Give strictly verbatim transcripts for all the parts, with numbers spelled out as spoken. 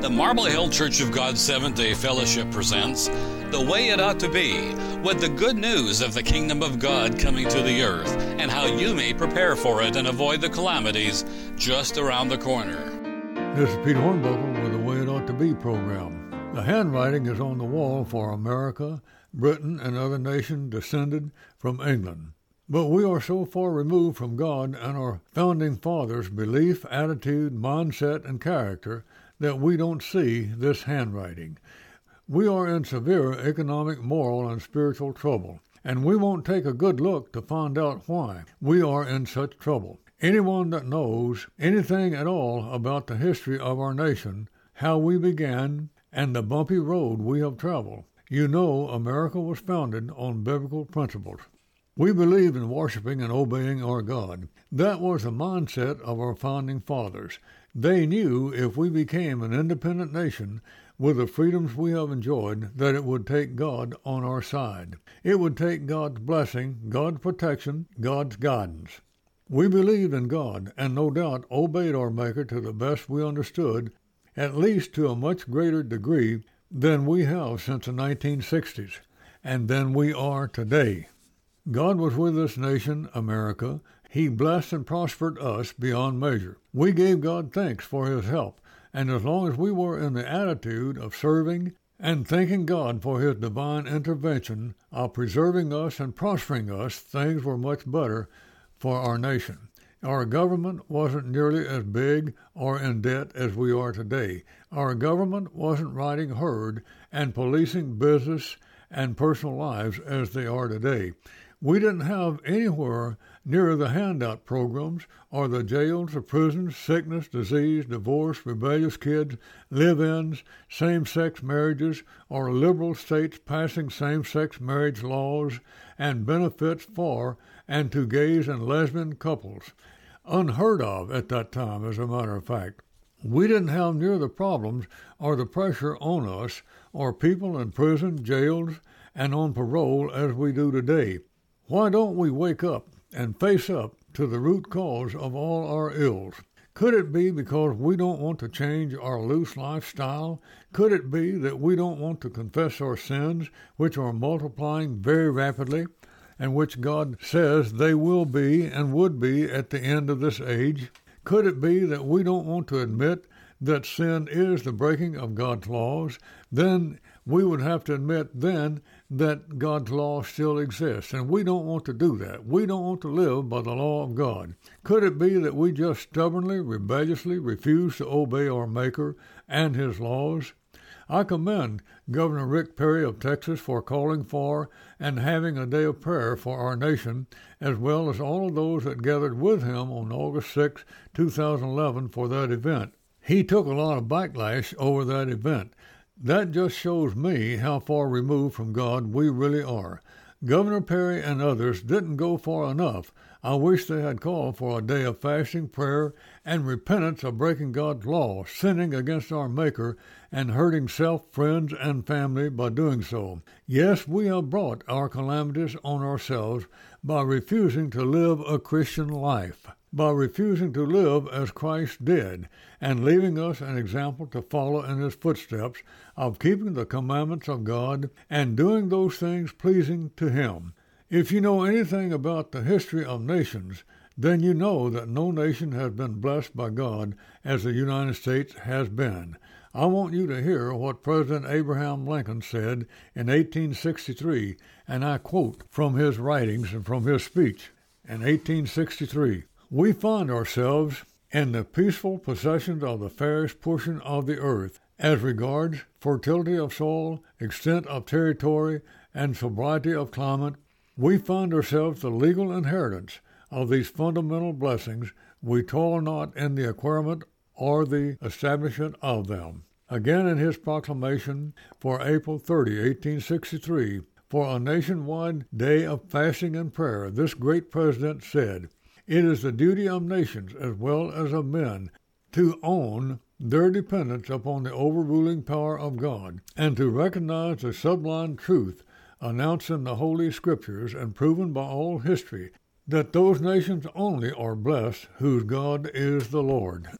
The Marble Hill Church of God Seventh-day Fellowship presents The Way It Ought to Be, with the good news of the kingdom of God coming to the earth and how you may prepare for it and avoid the calamities just around the corner. This is Pete Hornbuckle with the Way It Ought to Be program. The handwriting is on the wall for America, Britain, and other nations descended from England. But we are so far removed from God and our founding fathers' belief, attitude, mindset, and character that we don't see this handwriting. We are in severe economic, moral, and spiritual trouble, and we won't take a good look to find out why we are in such trouble. Anyone that knows anything at all about the history of our nation, how we began, and the bumpy road we have traveled, you know America was founded on biblical principles. We believed in worshiping and obeying our God. That was the mindset of our founding fathers. They knew if we became an independent nation with the freedoms we have enjoyed, that it would take God on our side. It would take God's blessing, God's protection, God's guidance. We believed in God and no doubt obeyed our Maker to the best we understood, at least to a much greater degree than we have since the nineteen sixties, and than we are today. God was with this nation, America. He blessed and prospered us beyond measure. We gave God thanks for his help, and as long as we were in the attitude of serving and thanking God for his divine intervention of preserving us and prospering us, things were much better for our nation. Our government wasn't nearly as big or in debt as we are today. Our government wasn't riding herd and policing business and personal lives as they are today. We didn't have anywhere near the handout programs or the jails, the prisons, sickness, disease, divorce, rebellious kids, live-ins, same-sex marriages, or liberal states passing same-sex marriage laws and benefits for and to gays and lesbian couples. Unheard of at that time, as a matter of fact. We didn't have near the problems or the pressure on us or people in prison, jails, and on parole as we do today. Why don't we wake up and face up to the root cause of all our ills? Could it be because we don't want to change our loose lifestyle? Could it be that we don't want to confess our sins, which are multiplying very rapidly, and which God says they will be and would be at the end of this age? Could it be that we don't want to admit that sin is the breaking of God's laws? Then we would have to admit then that God's law still exists, and we don't want to do that. We don't want to live by the law of God. Could it be that we just stubbornly, rebelliously refuse to obey our Maker and his laws? I commend Governor Rick Perry of Texas for calling for and having a day of prayer for our nation, as well as all of those that gathered with him on August sixth, two thousand eleven for that event. He took a lot of backlash over that event. That just shows me how far removed from God we really are. Governor Perry and others didn't go far enough. I wish they had called for a day of fasting, prayer, and repentance of breaking God's law, sinning against our Maker, and hurting self, friends, and family by doing so. Yes, we have brought our calamities on ourselves by refusing to live a Christian life, by refusing to live as Christ did, and leaving us an example to follow in his footsteps of keeping the commandments of God and doing those things pleasing to him. If you know anything about the history of nations, then you know that no nation has been blessed by God as the United States has been. I want you to hear what President Abraham Lincoln said in eighteen sixty-three, and I quote from his writings and from his speech in eighteen sixty-three. We find ourselves in the peaceful possession of the fairest portion of the earth as regards fertility of soil, extent of territory, and sobriety of climate. We find ourselves the legal inheritance of these fundamental blessings. We toil not in the acquirement or the establishment of them. Again in his proclamation for April thirtieth, eighteen sixty-three, for a nationwide day of fasting and prayer, this great president said, "It is the duty of nations as well as of men to own their dependence upon the overruling power of God and to recognize the sublime truth announced in the Holy Scriptures and proven by all history, that those nations only are blessed whose God is the Lord."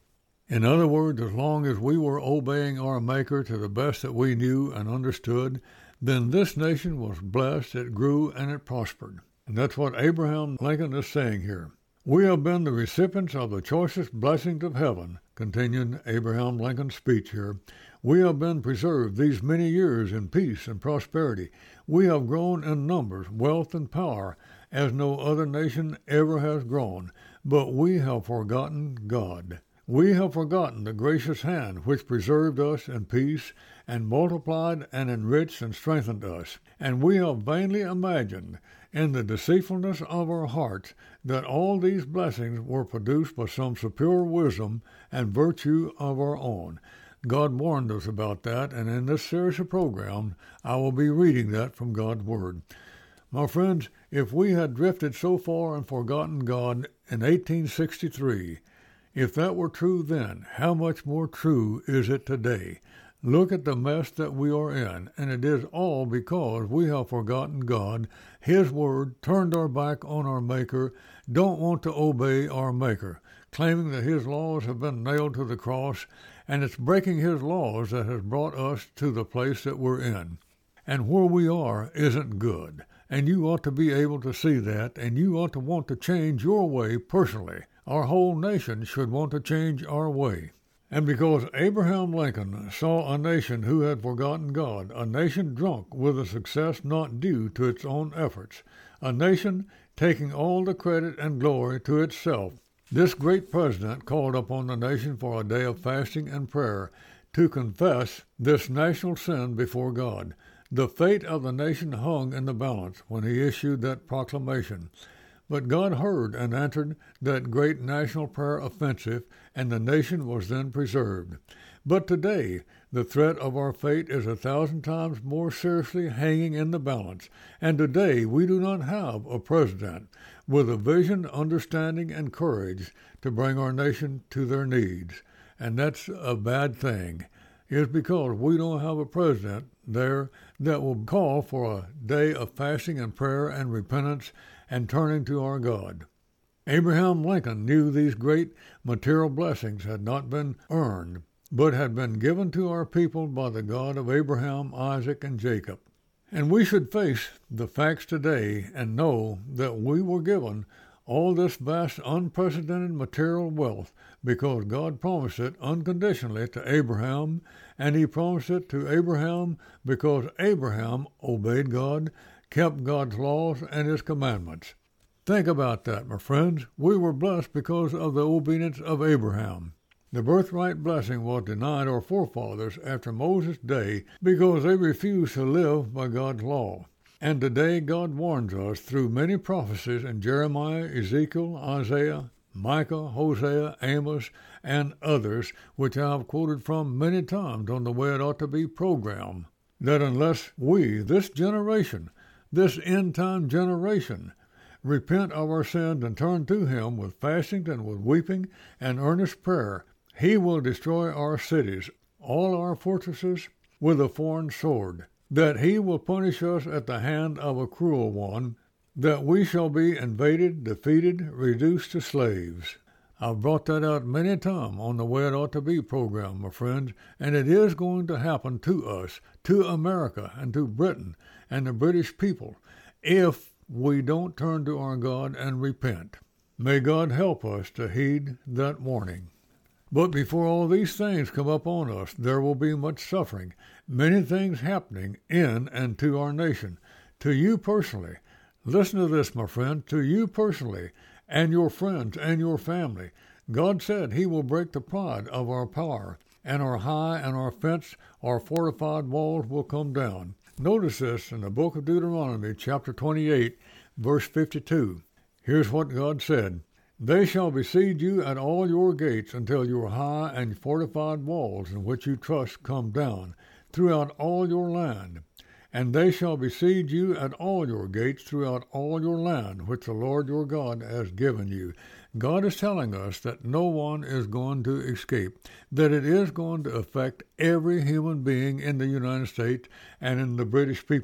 In other words, as long as we were obeying our Maker to the best that we knew and understood, then this nation was blessed, it grew, and it prospered. And that's what Abraham Lincoln is saying here. We have been the recipients of the choicest blessings of heaven, continued Abraham Lincoln's speech here. We have been preserved these many years in peace and prosperity. We have grown in numbers, wealth, and power, as no other nation ever has grown. But we have forgotten God. We have forgotten the gracious hand which preserved us in peace and multiplied and enriched and strengthened us. And we have vainly imagined in the deceitfulness of our hearts that all these blessings were produced by some superior wisdom and virtue of our own. God warned us about that, and in this series of programs, I will be reading that from God's Word. My friends, if we had drifted so far and forgotten God in eighteen sixty-three, if that were true then, how much more true is it today? Look at the mess that we are in, and it is all because we have forgotten God, His Word, turned our back on our Maker, don't want to obey our Maker, claiming that His laws have been nailed to the cross, and it's breaking His laws that has brought us to the place that we're in. And where we are isn't good, and you ought to be able to see that, and you ought to want to change your way personally. Our whole nation should want to change our way. And because Abraham Lincoln saw a nation who had forgotten God, a nation drunk with a success not due to its own efforts, a nation taking all the credit and glory to itself, this great president called upon the nation for a day of fasting and prayer to confess this national sin before God. The fate of the nation hung in the balance when he issued that proclamation. But God heard and answered that great national prayer offensive, and the nation was then preserved. But today, the threat of our fate is a thousand times more seriously hanging in the balance, and today we do not have a president with a vision, understanding, and courage to bring our nation to their needs. And that's a bad thing. It's because we don't have a president there that will call for a day of fasting and prayer and repentance and turning to our God. Abraham Lincoln knew these great material blessings had not been earned, but had been given to our people by the God of Abraham, Isaac, and Jacob. And we should face the facts today and know that we were given all this vast, unprecedented material wealth because God promised it unconditionally to Abraham, and He promised it to Abraham because Abraham obeyed God, kept God's laws and His commandments. Think about that, my friends. We were blessed because of the obedience of Abraham. The birthright blessing was denied our forefathers after Moses' day because they refused to live by God's law. And today God warns us through many prophecies in Jeremiah, Ezekiel, Isaiah, Micah, Hosea, Amos, and others, which I have quoted from many times on the Way It Ought to Be program, that unless we, this generation, this end-time generation, repent of our sins and turn to Him with fasting and with weeping and earnest prayer, He will destroy our cities, all our fortresses, with a foreign sword, that He will punish us at the hand of a cruel one, that we shall be invaded, defeated, reduced to slaves. I've brought that out many times on the Way It Ought to Be program, my friends, and it is going to happen to us, to America, and to Britain, and the British people, if we don't turn to our God and repent. May God help us to heed that warning. But before all these things come upon us, there will be much suffering, many things happening in and to our nation. To you personally, listen to this, my friend, to you personally, and your friends and your family, God said He will break the pride of our power, and our high and our fenced, our fortified walls will come down. Notice this in the book of Deuteronomy, chapter twenty-eight, verse fifty-two. Here's what God said. They shall besiege you at all your gates until your high and fortified walls in which you trust come down throughout all your land. And they shall besiege you at all your gates throughout all your land, which the Lord your God has given you. God is telling us that no one is going to escape, that it is going to affect every human being in the United States and in the British people.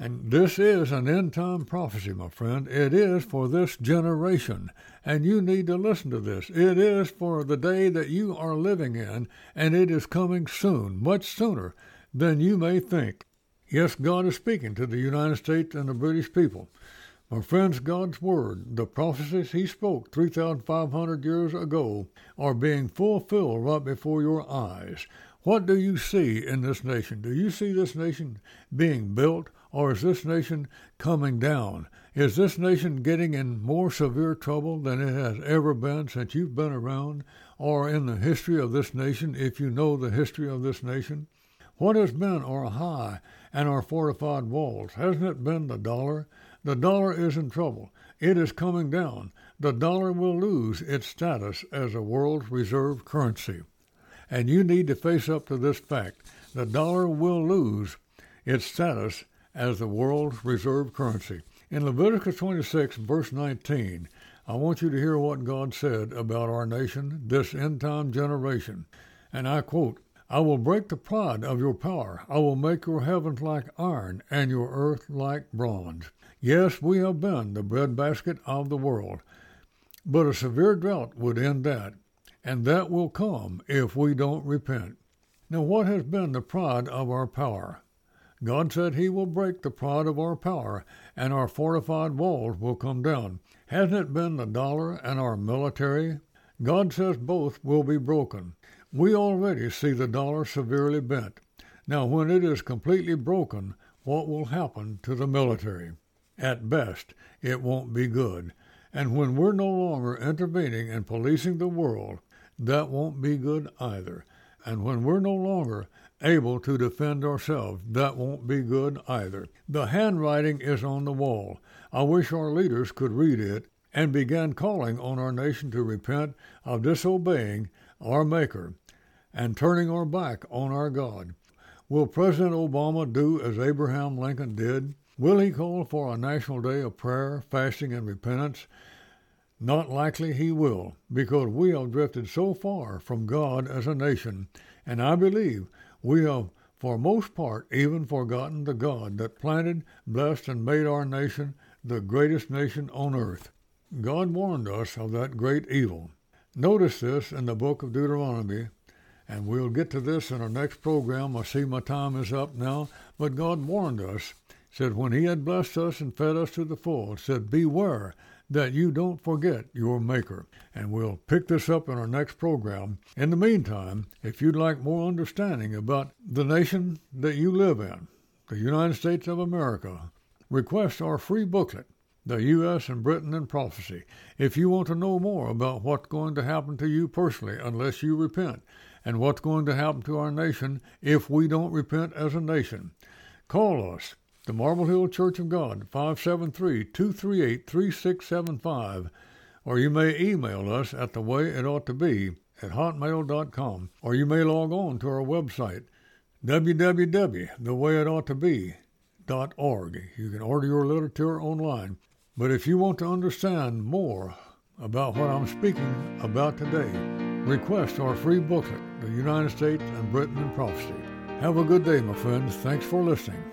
And this is an end-time prophecy, my friend. It is for this generation, and you need to listen to this. It is for the day that you are living in, and it is coming soon, much sooner than you may think. Yes, God is speaking to the United States and the British people. My friends, God's Word, the prophecies He spoke three thousand five hundred years ago, are being fulfilled right before your eyes. What do you see in this nation? Do you see this nation being built, or is this nation coming down? Is this nation getting in more severe trouble than it has ever been since you've been around, or in the history of this nation, if you know the history of this nation? What has been our high and our fortified walls? Hasn't it been the dollar? The dollar is in trouble. It is coming down. The dollar will lose its status as a world reserve currency. And you need to face up to this fact. The dollar will lose its status as the world's reserve currency. In Leviticus twenty-six, verse nineteen, I want you to hear what God said about our nation, this end-time generation. And I quote, "I will break the pride of your power. I will make your heavens like iron and your earth like bronze." Yes, we have been the breadbasket of the world, but a severe drought would end that, and that will come if we don't repent. Now, what has been the pride of our power? God said He will break the pride of our power, and our fortified walls will come down. Hasn't it been the dollar and our military? God says both will be broken. We already see the dollar severely bent. Now, when it is completely broken, what will happen to the military? At best, it won't be good. And when we're no longer intervening and policing the world, that won't be good either. And when we're no longer able to defend ourselves, that won't be good either. The handwriting is on the wall. I wish our leaders could read it and begin calling on our nation to repent of disobeying our Maker and turning our back on our God. Will President Obama do as Abraham Lincoln did? Will he call for a national day of prayer, fasting, and repentance? Not likely he will, because we have drifted so far from God as a nation, and I believe we have, for most part, even forgotten the God that planted, blessed, and made our nation the greatest nation on earth. God warned us of that great evil. Notice this in the book of Deuteronomy, and we'll get to this in our next program. I see my time is up now, but God warned us, said when He had blessed us and fed us to the full, said, beware that you don't forget your Maker. And we'll pick this up in our next program. In the meantime, if you'd like more understanding about the nation that you live in, the United States of America, request our free booklet, The U S and Britain in Prophecy. If you want to know more about what's going to happen to you personally unless you repent, and what's going to happen to our nation if we don't repent as a nation, call us. The Marble Hill Church of God, five seven three, two three eight, three six seven five, or you may email us at the way it ought to be at hotmail dot com, or you may log on to our website, w w w dot the way it ought to be dot org. You can order your literature online. But if you want to understand more about what I'm speaking about today, request our free booklet, The United States and Britain in Prophecy. Have a good day, my friends. Thanks for listening.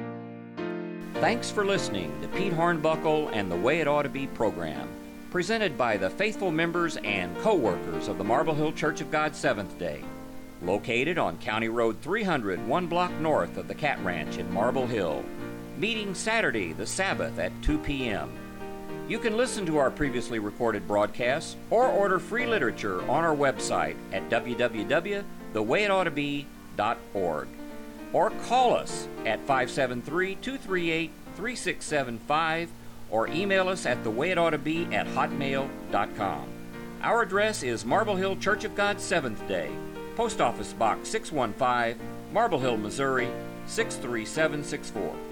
Thanks for listening to Pete Hornbuckle and the Way It Ought to Be program, presented by the faithful members and co-workers of the Marble Hill Church of God Seventh Day, located on County Road three hundred, one block north of the Cat Ranch in Marble Hill, meeting Saturday the Sabbath at two p.m. You can listen to our previously recorded broadcasts or order free literature on our website at w w w dot the way it ought to be dot org. Or call us at five seven three, two three eight, three six seven five, or email us at the way it ought to be at hotmail dot com. Our address is Marble Hill Church of God Seventh Day, Post Office Box six one five, Marble Hill, Missouri six three seven six four.